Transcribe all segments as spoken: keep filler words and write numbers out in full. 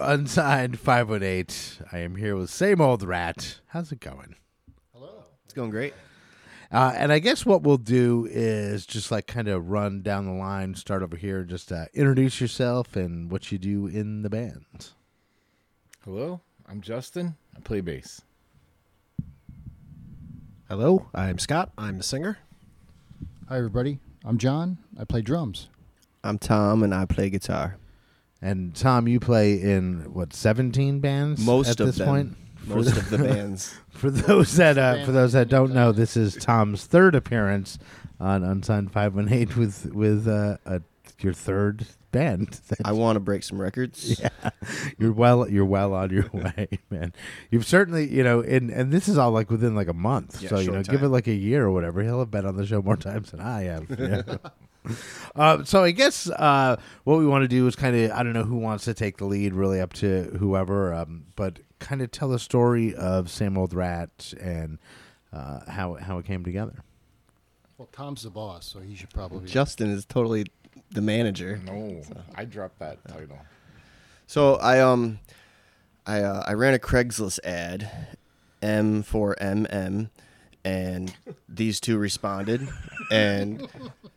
Unsigned five one eight. I am here with Same Old Rat. How's it going? Hello. It's going great. Uh, and I guess what we'll do is just like kind of run down the line, start over here, just uh, introduce yourself and what you do in the band. Hello, I'm Justin. I play bass. Hello, I'm Scott. I'm the singer. Hi, everybody. I'm John. I play drums. I'm Tom, and I play guitar. And Tom, you play in what seventeen bands Most at of this them. point? Most of the bands. For those that uh, for those that don't know, this is Tom's third appearance on Unsigned five one eight with with uh, a, your third band. I want to break some records. Yeah, you're well you're well on your way, man. You've certainly, you know, and and this is all like within like a month. Yeah, so you know, short give it time. like a year or whatever. He'll have been on the show more times than I have. Yeah. Uh, so I guess uh, what we want to do is kind of, I don't know who wants to take the lead, really up to whoever, um, but kind of tell the story of Same Old Rat and uh, how how it came together. Well, Tom's the boss, so he should probably... Justin is totally the manager. No, I dropped that title. So I um, I uh, I ran a Craigslist ad, M for M M, and these two responded, and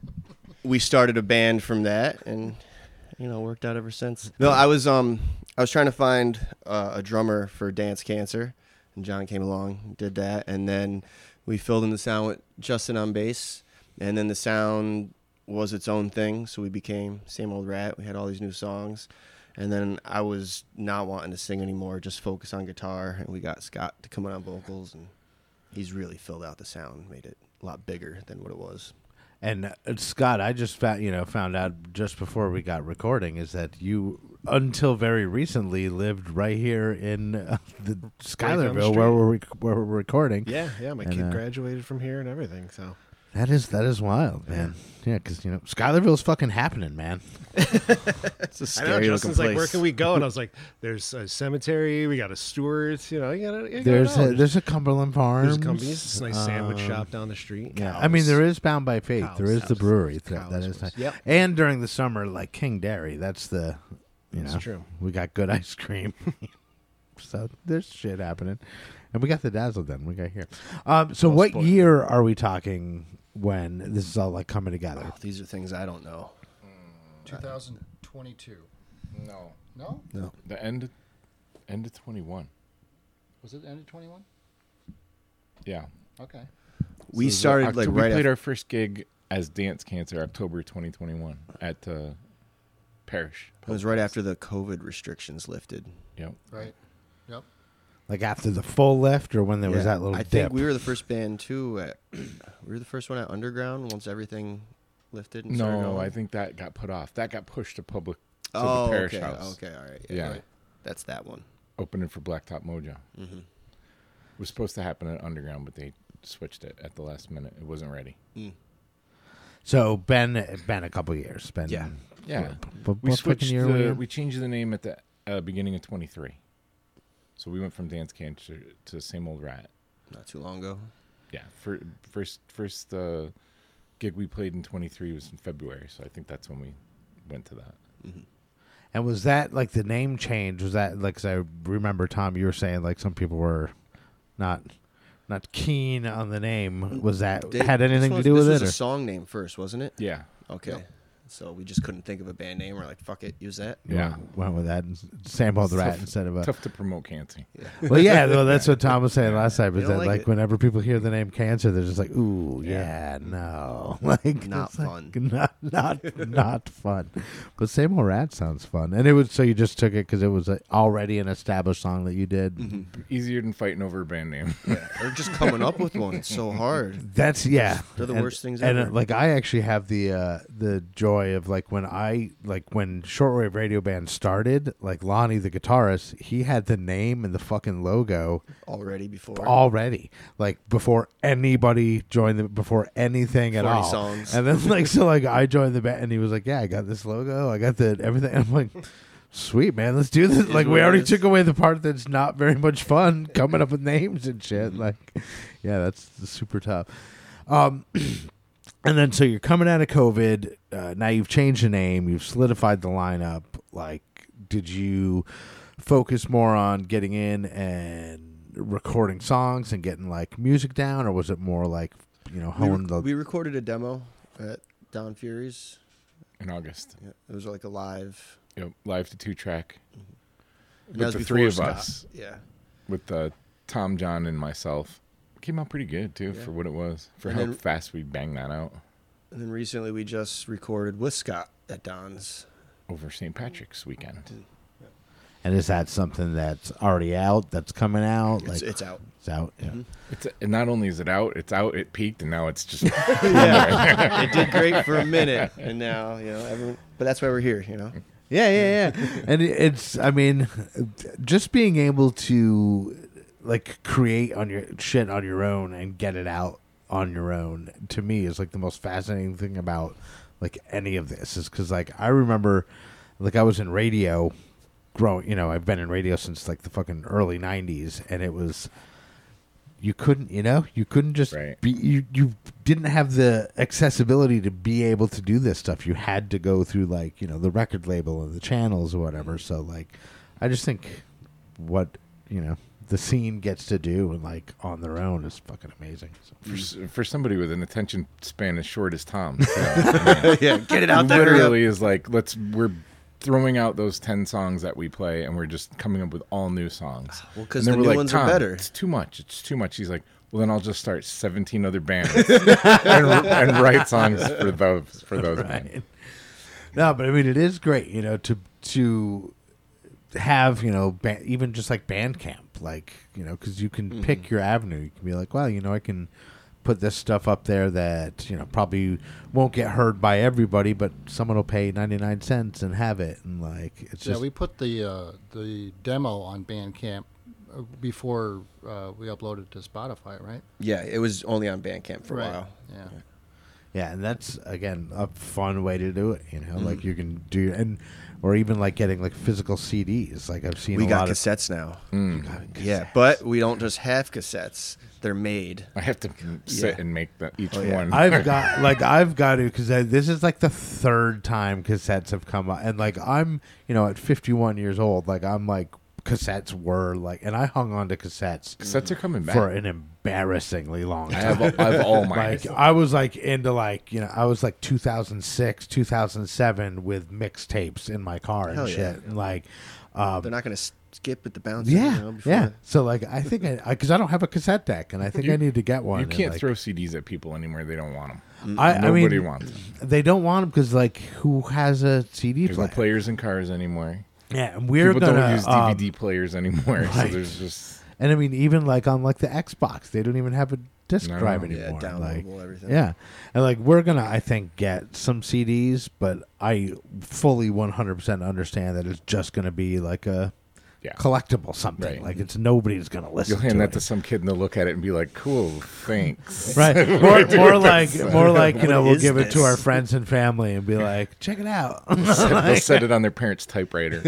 we started a band from that, and you know worked out ever since. No, I was um I was trying to find uh, a drummer for Dance Cancer, and John came along, did that, and then we filled in the sound with Justin on bass, and then the sound was its own thing, so we became Same Old Rat. We had all these new songs, and then I was not wanting to sing anymore, just focus on guitar, and we got Scott to come in on vocals, and he's really filled out the sound, made it a lot bigger than what it was. And uh, Scott, I just found you know found out just before we got recording is that you, until very recently, lived right here in uh, the Schuylerville where we're rec- where we're recording. Yeah, yeah. My And, kid uh, graduated from here and everything. So That is that is wild, man. Yeah, because you know Schuylerville's fucking happening, man. It's a I scary know looking Justin's place. like, where can we go? And I was like, there's a cemetery. We got a Stewart's. You know, you gotta. You gotta There's know. a, there's a Cumberland Farms. There's a company. It's a nice sandwich um, shop down the street. Yeah, Cows. I mean there is Bound by Faith. Cows. There is the brewery. That, Cows that is was- nice. Yep. And during the summer, like King Dairy, that's the you That's know true. we got good ice cream. So there's shit happening, and we got the Dazzle Den. We got here. Um, so Well what spoiled. year are we talking when this is all like coming together? Oh, these are things I don't know. twenty twenty-two. No, No? No. the end, end of twenty-one. Was it the end of twenty-one? Yeah, Okay. We So started Oct- like we right played after. our first gig as Dance Cancer, October twenty twenty-one at uh, Parish. It was right after the COVID restrictions lifted. Yep. Right. Yep. Like after the full lift, or when there was Yeah, that little I dip? think we were the first band too. At, we were the first one at Underground once everything lifted. And started No, going. I think that got put off. That got pushed to public to Oh, the Parish okay, House. okay, all right. Yeah. right. That's that one. Opening for Blacktop Mojo. Mm-hmm. It was supposed to happen at Underground, but they switched it at the last minute. It wasn't ready. Mm. So Ben, been a couple years. Ben, Yeah. Yeah. What, We what fucking switched year were we the, in? we changed the name at the uh, beginning of twenty-three. So we went from Dance Cancer to Same Old Rat. Not too long ago. Yeah. For, first first uh, gig we played in twenty-three was in February, so I think that's when we went to that. Mm-hmm. And was that like the name change? Was that like? 'Cause I remember Tom, you were saying like some people were not not keen on the name. Was that They- had anything this to was- do with This it? was or- a song name first, wasn't it? Yeah. Okay. Yep. So we just couldn't think of a band name. We're like, fuck it, use that. You Yeah. went- went with that. And Same Old Rat Tough- instead of a. Tough to promote cancer. Well, yeah, well, that's what Tom was saying last time. Is You that don't like, like it. whenever people hear the name Cancer, they're just like, "Ooh, Yeah. yeah, no, like Not it's like, fun. not not not fun." But Same Old Rat sounds fun, and it was so you just took it because it was a, already an established song that you did. Mm-hmm. Easier than fighting over a band name. Yeah. Or just coming up with one. It's so hard. That's yeah. They're the And- worst things And ever. uh, like I actually have the uh, the joy of like when I like when shortwave radio band started, like Lonnie the guitarist, he had the name and the fucking logo Already before. already, like before anybody joined the before anything at forty all. songs. And then like so like I joined the band and he was like, "Yeah, I got this logo, I got the everything." And I'm like, "Sweet man, let's do this." Is Like what we it already is. took away the part that's not very much fun, coming up with names and shit. Mm-hmm. Like, yeah, that's super tough. Um, and then so you're coming out of COVID. Uh, now you've changed the name. You've solidified the lineup. Like, did you focus more on getting in and recording songs and getting like music down, or was it more like, you know, We, hone rec- the? we recorded a demo at Don Fury's. In August. Yeah, it was like a live. Yep. Live to two track And with that was the before three of Scott. us, Yeah. with uh, Tom, John, and myself. Came out pretty good too Yeah. for what it was, for And how then- fast we banged that out And then recently we just recorded with Scott at Don's. over Saint Patrick's weekend. And is that something that's already out? That's coming out? It's, Like it's out. it's out. Yeah. Mhm. It's and not only is it out, it's out, it peaked, and now it's just Yeah. It did great for a minute, and now you know everyone. But that's why we're here, you know. Yeah, yeah, yeah. And it- it's, I mean, just being able to like create on your shit on your own and get it out on your own, to me, is like the most fascinating thing about like any of this. Is because like I remember, like I was in radio, growing. You know, I've been in radio since like the fucking early nineties, and it was. You couldn't, you know, you couldn't just Right. be, you, you didn't have the accessibility to be able to do this stuff. You had to go through like, you know, the record label and the channels or whatever. So like, I just think what, you know, the scene gets to do and like on their own is fucking amazing. So. for, s- for somebody with an attention span as short as Tom's. So, I mean, Yeah, get it out there. literally is like let's we're throwing out those ten songs that we play, and we're just coming up with all new songs. Well, because And the then we're new like, ones Tom, are better. It's too much. It's too much. He's like, well, then I'll just start seventeen other bands and, and write songs for those for those bands. Right. No, but I mean, it is great, you know, to to have, you know, ba- even just like Bandcamp, like, you know, because you can Mm-hmm. pick your avenue. You can be like, well, you know, I can put this stuff up there that, you know, probably won't get heard by everybody, but someone will pay ninety-nine cents and have it. And like, it's Yeah, just, we put the uh, the demo on Bandcamp uh, before uh, we uploaded to Spotify, right? Yeah, it was only on Bandcamp for right. a while. Yeah. yeah. And that's, again, a fun way to do it, you know, Mm. like you can do, and, or even like getting like physical C Ds. Like I've seen We a got lot of, cassettes now. Mm. Yeah, but we don't just have cassettes; they're made. I have to sit Yeah. and make the, each Oh, yeah. one. I've got like I've got to because this is like the third time cassettes have come out, and like I'm you know at fifty-one years old, like I'm like cassettes were like, and I hung on to cassettes Cassettes are coming back. for an embarrassingly long I time. have all, I have all mine. Like I was like into like you know I was like two thousand six, two thousand seven with mixtapes in my car and Hell yeah. shit, and like. Um, They're not going to skip at the bounce. yeah, you know, before yeah. the- So like, I think I because I, don't have a cassette deck, and I think You- I need to get one. you and, can't like, throw C Ds at people anymore. They don't want them. I, I Nobody mean, wants them. they don't want them because like, who has a C D There's player? no players in cars anymore. Yeah, and we're People gonna don't use um, D V D players anymore. So right. there's just and I mean, even like on like the Xbox, they don't even have a disc No. drive Yeah, anymore. downloadable like, everything. yeah, and like we're gonna, I think, get some C Ds, but I fully one hundred percent understand that it's just gonna be like a yeah. collectible something. Right. Like it's nobody's gonna listen. You'll hand to that it. to some kid and they'll look at it and be like, "Cool, thanks." Right, more, more like more like you know What we'll is give it to this? our friends and family and be like, check it out. They'll set it on their parents' typewriter.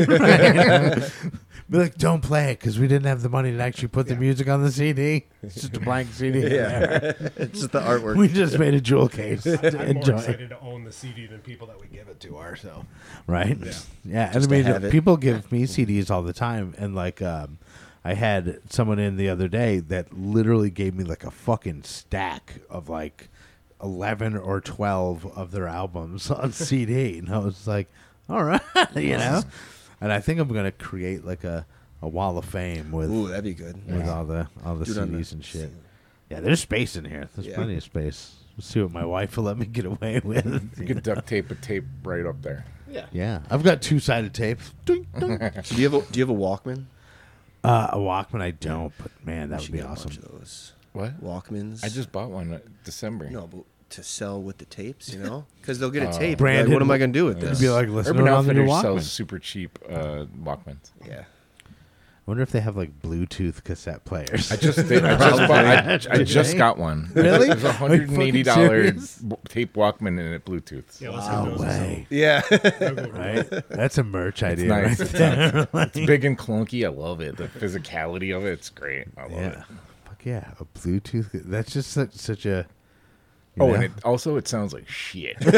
Be like, don't play it because we didn't have the money to actually put the music on the C D. It's just a blank C D. Yeah, it's just the artwork. We just made a jewel case. to I'm more enjoy. excited to own the C D than people that we give it to are. So Right? Yeah. Yeah. And Just I to mean, have it. people give me C Ds all the time. And like, um, I had someone in the other day that literally gave me like a fucking stack of like eleven or twelve of their albums on C D. And I was like, all right, you know? And I think I'm going to create like a, a wall of fame with. Ooh, that'd be good. with all the all the Do it on C Ds the- and shit. Yeah, there's space in here. There's Yeah. plenty of space. We'll see what my wife will let me get away with. You could duct tape a tape right up there. Yeah. Yeah, I've got two sided tape. Doink, doink. So do you have a do you have a Walkman? uh, a Walkman, I don't, but man, that We would should be get a bunch awesome. of those What? Walkmans. I just bought one uh, December. no, but to sell with the tapes, you know, because they'll get a Uh, tape. Branded- Like, what am I gonna do with Yeah. this? It'd be like listening Urban on the new Outfitters Walkman. sells super cheap uh, Walkmans. yeah. I wonder if they have like Bluetooth cassette players. I just they, I just bought, I, I Do just they? got one. Really? It was a hundred and eighty Are you dollar fucking serious? tape Walkman and it Bluetooth. yeah, let's No have those. way, Yeah. right? That's a merch idea, nice. right It's there. Like, It's big and clunky. I love it. The physicality of it, it's great. I love yeah, fuck yeah, a Bluetooth. That's just such, such a you Oh, know? and it, also it sounds like shit. it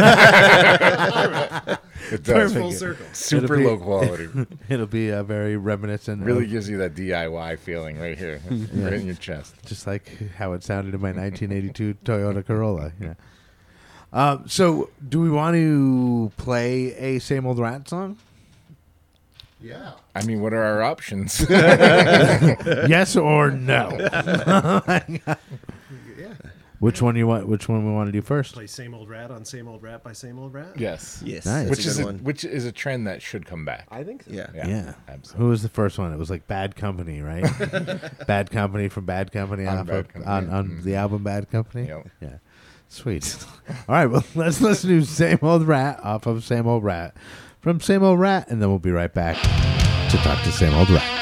does. Perfect. Full circle. Super It'll be- low quality. It'll be uh, very reminiscent. Really of, gives you that D I Y feeling right here, right in your chest. just like how it sounded in my nineteen eighty-two Toyota Corolla. Yeah. Um, so, do we want to play a Same Old Rat song? Yeah. I mean, what are our options? Yes or no? Yeah. Which one you want? Which one we want to do first? Play Same Old Rat on Same Old Rat by Same Old Rat? Yes. Yes, Nice. that's Which a is good a, one. which is a trend that should come back. I think so. Yeah. Yeah, Yeah. absolutely. Who was the first one? It was like Bad Company, right? Bad Company from Bad Company On off Bad of, Company, on, yeah. on Mhm. the album Bad Company. Yep. Yeah. Sweet. All right. Well, let's listen to Same Old Rat off of Same Old Rat from Same Old Rat, and then we'll be right back to talk to Same Old Rat.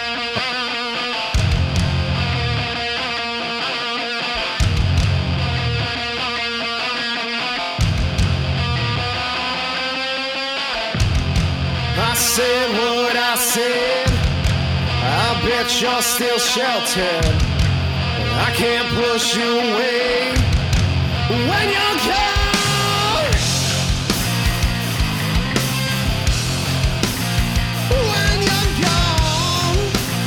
I said what I said. I bet you're still sheltered. I can't push you away when you're gone. When you're gone.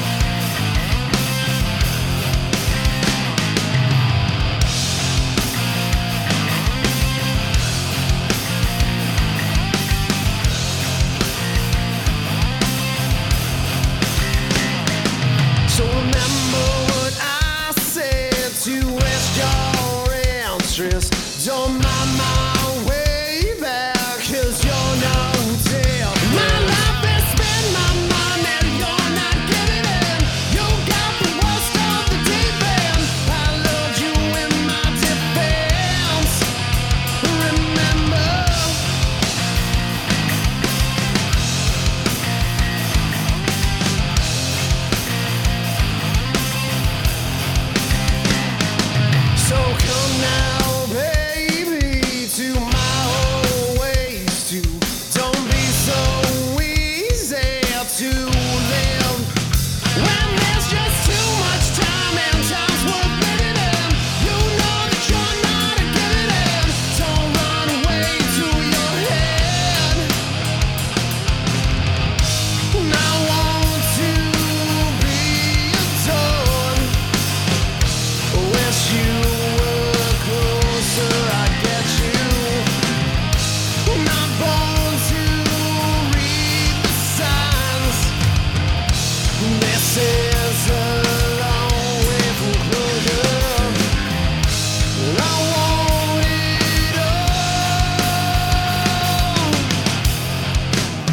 So remember what I said to rest your interest. Don't mind my way back, 'cause you're no deal. My life is spent, my money, you're not giving in. You got the worst of the deep end. I loved you in my defense. Remember. So come now, baby, to my old ways too. Don't be so easy to live when there's just too much time and time's worth living in. You know that you're not a giving in. Don't run away to your head. And I want to be adored. Wish you were closer, I get you. Not born to read the signs. This is a long way from closure. I want it all.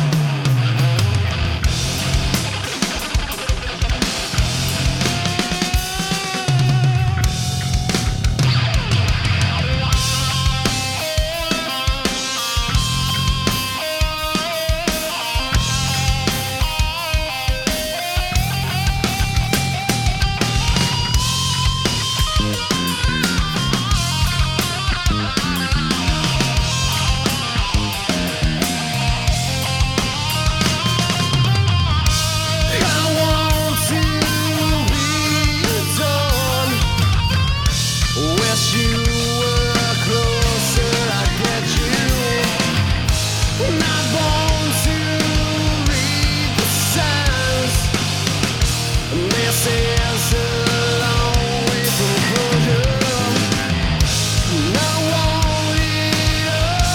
I want to be adored. Wish you were closer, I get you. Not born to read the signs. This is a long way from closure. I want it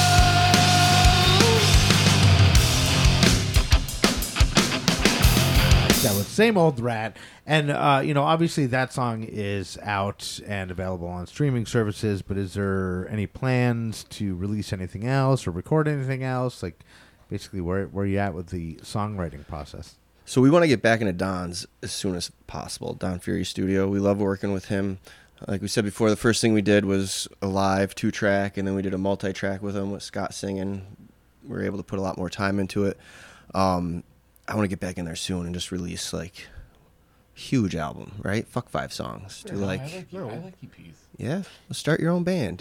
all. That was Same Old Rat. And, uh, you know, obviously that song is out and available on streaming services, but is there any plans to release anything else or record anything else? Like, basically, where, where are you at with the songwriting process? So we want to get back into Don's as soon as possible. Don Fury Studio. We love working with him. Like we said before, the first thing we did was a live two track, and then we did a multi track with him with Scott singing. We were able to put a lot more time into it. Um, I want to get back in there soon and just release like huge album, right? Fuck five songs. Do like, I like, I like E Ps. yeah, let's start your own band.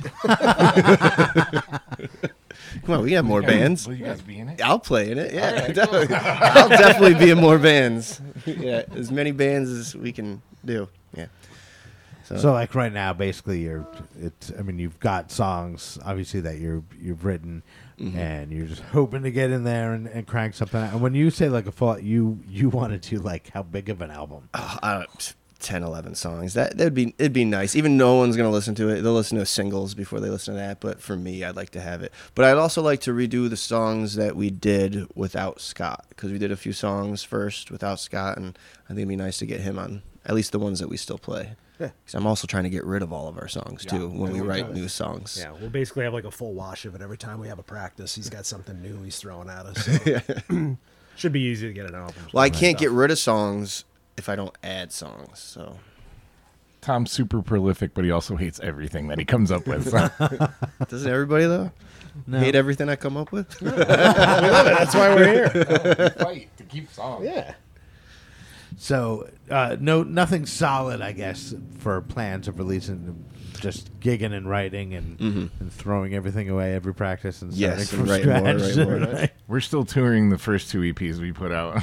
Come on, we can have more bands. Will you guys be in it? I'll play in it. Yeah, definitely. I'll definitely be in more bands. Yeah, as many bands as we can do. Yeah. So, So like right now, basically, you're. It's. I mean, you've got songs obviously that you're you've written, Mm-hmm. and you're just hoping to get in there and, and crank something out. And when you say like a full, you you wanted to like how big of an album? oh, I don't, ten, eleven songs. That that'd be it'd be nice. Even no one's gonna listen to it. They'll listen to singles before they listen to that. But for me, I'd like to have it. But I'd also like to redo the songs that we did without Scott, because we did a few songs first without Scott, and I think it'd be nice to get him on at least the ones that we still play. Yeah. Because I'm also trying to get rid of all of our songs Yeah. too when Yeah, we we write got it. new songs. Yeah, we'll basically have like a full wash of it every time we have a practice. He's got something new he's throwing at us. So. Should be easy to get an album. Well, I Nice can't get stuff. rid of songs if I don't add songs. So Tom's super prolific, but he also hates everything that he comes up with. So. doesn't everybody though No. hate everything I come up with? That's why we're here. Fight to keep songs. Yeah. So uh, no, nothing solid, I guess, for plans of releasing. Just gigging and writing and, and throwing everything away every practice and starting Yes, from and writing more, scratch. write more. Right. We're still touring the first two E Ps we put out.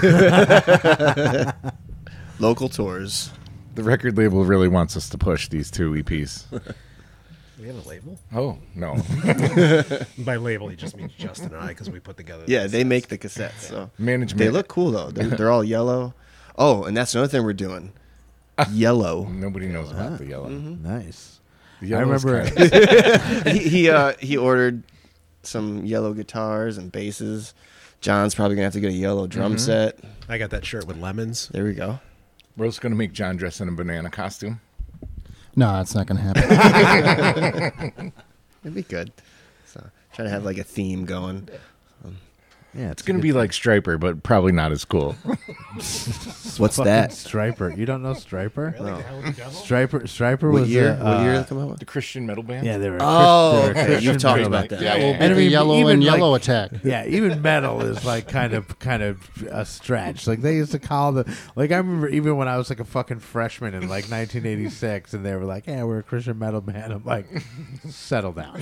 Local tours. The record label really wants us to push these two E Ps. We have a label. Oh, no. By label, he just means Justin and I because we put together. Yeah, the they cassettes. make the cassettes. So Management. they look cool though. They're, they're all yellow. Oh, and that's another thing we're doing. Yellow. Nobody knows about the yellow. Nice. The I yellow's remember. kinda- he he, uh, he ordered some yellow guitars and basses. John's probably gonna have to get a yellow drum set. I got that shirt with lemons. There we go. We're also going to make John dress in a banana costume. No, it's not going to happen. It'd be good. So try to have like a theme going. Yeah, It's going to be like Striper, but probably not as cool. What's that? Striper. You don't know Striper? No. Striper. Striper What was year? a, what year uh, did it come out with? The Christian metal band? Yeah, they were. a Oh, Chris- they were a okay. Christian You've talked metal about band. that. Yeah, We'll yeah. be And I the mean, yellow even and like- yellow attack. Yeah, even metal is like kind of kind of a stretch. Like they used to call the like I remember even when I was like a fucking freshman in like nineteen eighty-six, and they were like, "Yeah, we're a Christian metal band." I'm like, "Settle down.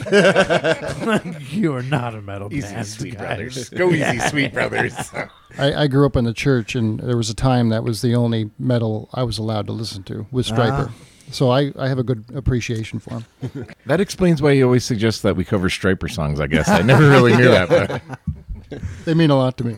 Like, you are not a metal Easy, band, Sweet guys." Brothers. Go easy, Sweet Brothers. I, I grew up in the church, and there was a time that was the only metal I was allowed to listen to was Striper. So I, I have a good appreciation for him. That explains why he always suggests that we cover Striper songs, I guess. I never really knew that. But They mean a lot to me.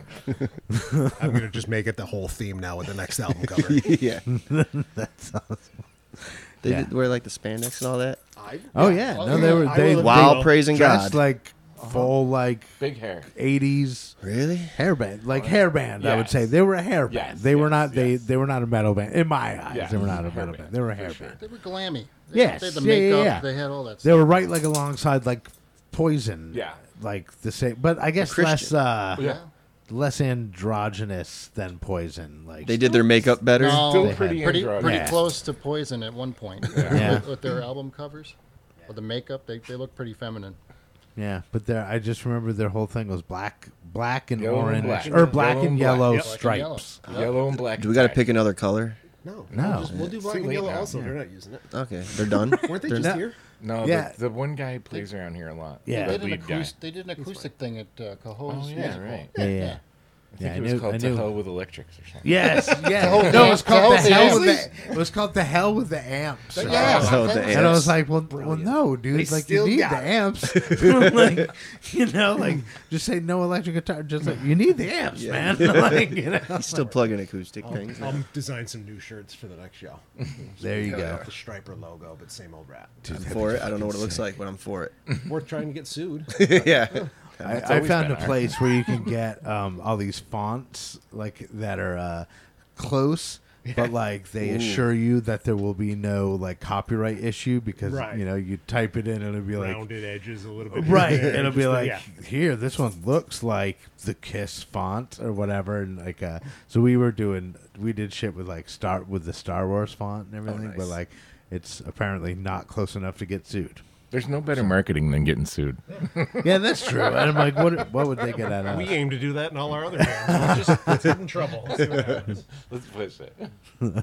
I'm gonna just make it the whole theme now with the next album cover. Yeah. That's awesome. They Yeah. did wear like the spandex and all that. Oh yeah, no, they were I they will- While They praising dressed God. like full like big hair. eighties Really? hairband, like hairband. I would Yes. say they were a hairband. Yes, they were yes, not. They yes. they were not a metal band in my eyes. Yeah, They were not a hairband, metal band. They were a for hairband. sure. They were glammy. They, Yes, they had the yeah, yeah, makeup. yeah. They had all that They stuff. were right like alongside like Poison. Yeah. like the same, but I guess less Christian. uh, Yeah. less androgynous than Poison. Like They did their makeup better. No, Still They pretty had- pretty, androgynous. pretty Yeah. close to Poison at one point. Yeah. With, with their album covers. With the makeup, they, they look pretty feminine. yeah, but there I just remember their whole thing was black, black and Yellow and orange, black. or black Yellow and and yellow black. Yep. Black and yellow. stripes. Yellow and black. Do we got to attack. pick another color? No, No. We'll, just, we'll do It's black too and late yellow now. also. Yeah. They're not using it. Okay, they're done. Weren't they They're just not- here? No, Yeah. the, the one guy plays around here a lot. Yeah. They the did, an lead guy. acoustic, they did an acoustic thing at uh, Cohoes Oh, yeah, Music Hall. right. Yeah, yeah. I think Yeah, I it was knew- called I To knew. Hell with Electrics or something. Yes, yeah. whole No, it dance- was called the the whole hell with dance. the. It was called the hell with the amps. or Yeah. something. Oh, the And And I amps. was like, well, well, no, dude. They like, still you need got the it. amps. like, you know, like, just say no electric guitar. Just like, you need the amps, Yeah. man. like, you know. He's still plugging acoustic things. I'll design some new shirts for the next show. There you Cut go. out The Striper logo, but same old rat. I'm for it. I don't know what it looks like, but I'm for Worth trying to get sued. it. yeah. I, It's I always found been a art. place where you can get um, all these fonts like that are uh, close, but like they Ooh. assure you that there will be no like copyright issue because Right. you know you type it in and it'll be like Rounded edges a little bit. right, here and there, it'll be just the- like yeah. here this one looks like the Kiss font or whatever, and like uh, so we were doing we did shit with like Star with the Star Wars font and everything, but nice. like it's apparently not close enough to get sued. There's no better marketing than getting sued. Yeah, that's true. And I'm like, what what would they get out of? We aim to do that in all our other bands. We're just let's get in trouble. Let's see what happens. Let's push it.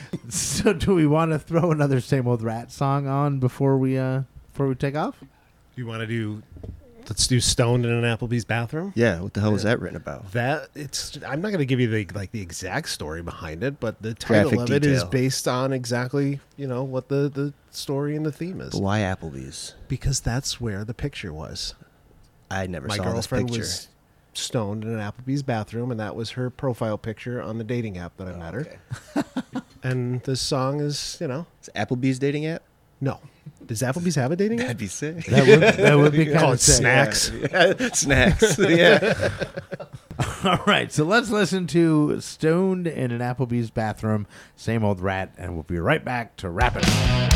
So, do we want to throw another same old rat song on before we uh before we take off? Do you want to do Let's do Stoned in an Applebee's bathroom. Yeah, what the hell was that written about? That it's. I'm not going to give you the like the exact story behind it, but the title Graphic of it is detail. based on exactly you know what the the story and the theme is. But why Applebee's? Because that's where the picture was. I never My saw this girlfriend picture. was stoned in an Applebee's bathroom, and that was her profile picture on the dating app that I met her. Okay. And this song is, you know, Is Applebee's dating app? no. Does Applebee's have a dating app? That'd be sick. That would that would be kind Call of it Snacks. Yeah, snacks. Yeah. All right, so let's listen to "Stoned in an Applebee's Bathroom," Same Old Rat, and we'll be right back to wrap it up.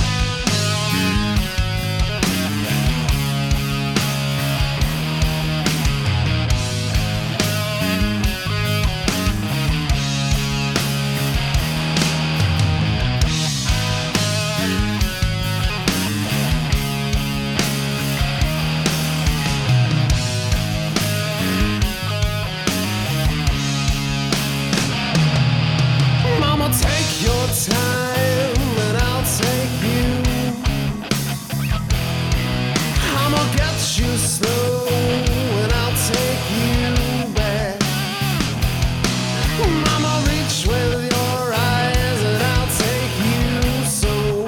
Mama, take your time and I'll take you. I'ma get you slow and I'll take you back. Mama, reach with your eyes and I'll take you so.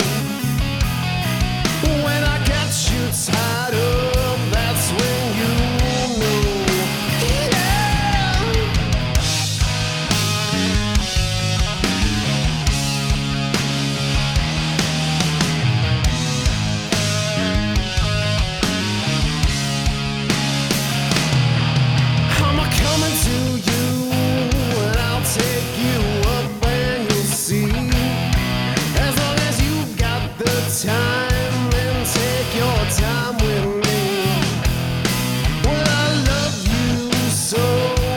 When I get you tied up, that's when you know. Yeah. I'm a coming to you, and I'll take you up when you see. As long as you've got the time, then take your time with me. Well, I love you so,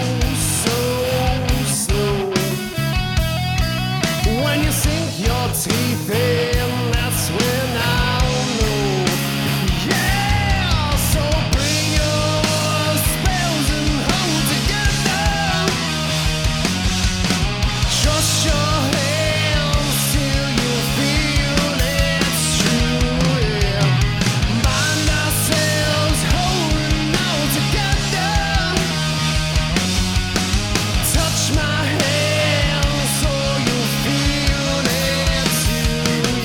so slow. When you sink your teeth in, that's when I'll know. Yeah, so bring your spells and hold together. Trust your hands till you feel it's true. Yeah. Bind ourselves, holding all together. Touch my hand so you feel it too.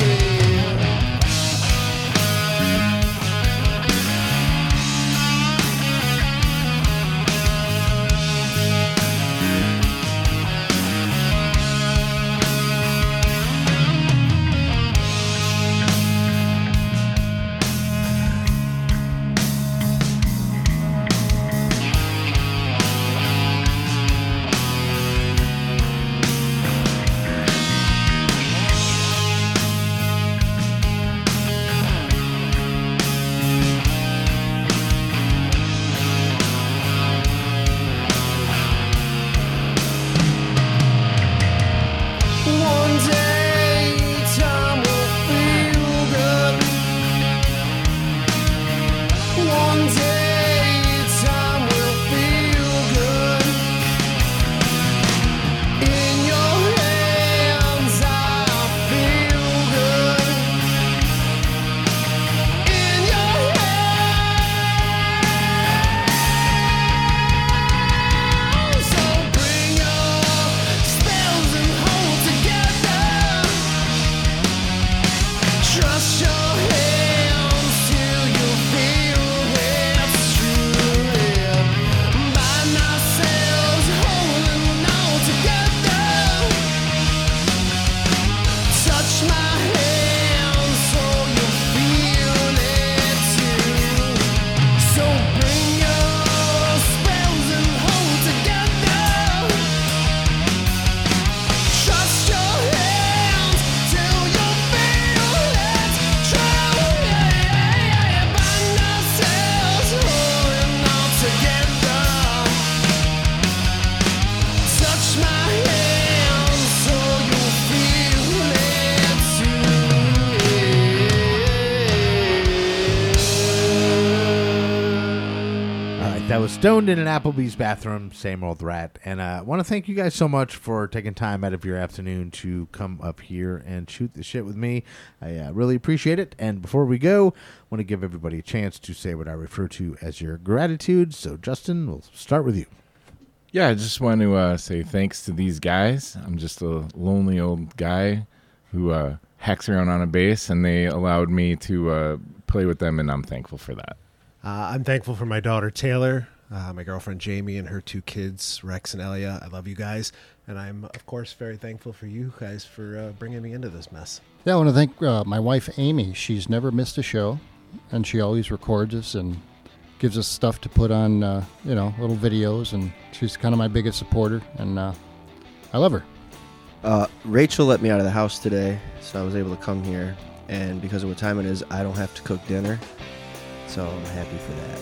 Stoned in an Applebee's bathroom, same old rat. And I uh, want to thank you guys so much for taking time out of your afternoon to come up here and shoot the shit with me. I uh, really appreciate it. And before we go, I want to give everybody a chance to say what I refer to as your gratitude. So, Justin, we'll start with you. Yeah, I just want to uh, say thanks to these guys. I'm just a lonely old guy who uh, hacks around on a bass, and they allowed me to uh, play with them, and I'm thankful for that. Uh, I'm thankful for my daughter, Taylor, uh, my girlfriend, Jamie, and her two kids, Rex and Elia. I love you guys. And I'm, of course, very thankful for you guys for uh, bringing me into this mess. Yeah, I want to thank uh, my wife, Amy. She's never missed a show, and she always records us and gives us stuff to put on, uh, you know, little videos. And she's kind of my biggest supporter, and uh, I love her. Uh, Rachel let me out of the house today, so I was able to come here. And because of what time it is, I don't have to cook dinner. So I'm happy for that.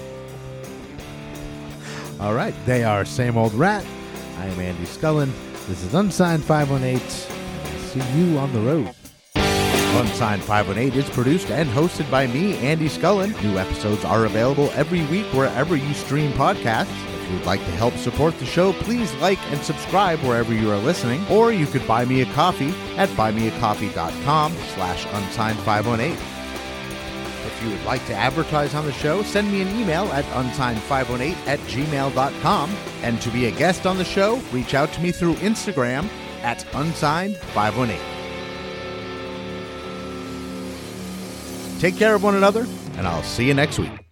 All right. They are Same Old Rat. I am Andy Scullin. This is Unsigned five one eight. I'll see you on the road. Unsigned five one eight is produced and hosted by me, Andy Scullin. New episodes are available every week wherever you stream podcasts. If you would like to help support the show, please like and subscribe wherever you are listening. Or you could buy me a coffee at buymeacoffee.com slash unsigned 518. If you would like to advertise on the show, send me an email at unsigned five one eight at gmail dot com. And to be a guest on the show, reach out to me through Instagram at unsigned five one eight. Take care of one another, and I'll see you next week.